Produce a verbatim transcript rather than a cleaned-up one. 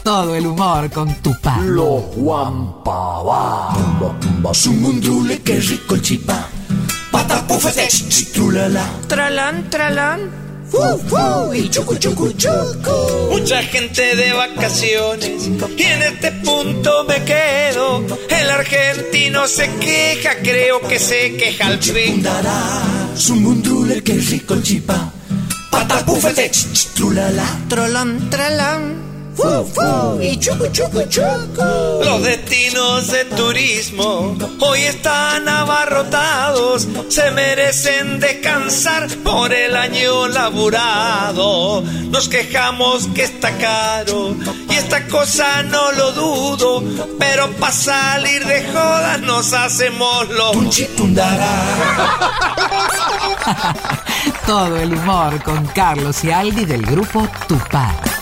Todo el humor con Tupac. Los Guampabá. Sumundule, qué rico el chipá. Patapufete, trulala. Tralán, tralán. Fu, fu, y chucu, chucu, chucu. Mucha gente de vacaciones y en este punto me quedo. El argentino se queja, creo que se queja al fin. Sumundule, qué rico el chipá. Patapufete, trulala. Tralán, tralán. Fu, fu, y chucu, chucu, chucu. Los destinos de turismo hoy están abarrotados. Se merecen descansar por el año laburado. Nos quejamos que está caro y esta cosa no lo dudo, pero para salir de jodas nos hacemos los Punchitundara. Todo el humor con Carlos y Aldi del grupo Tupac.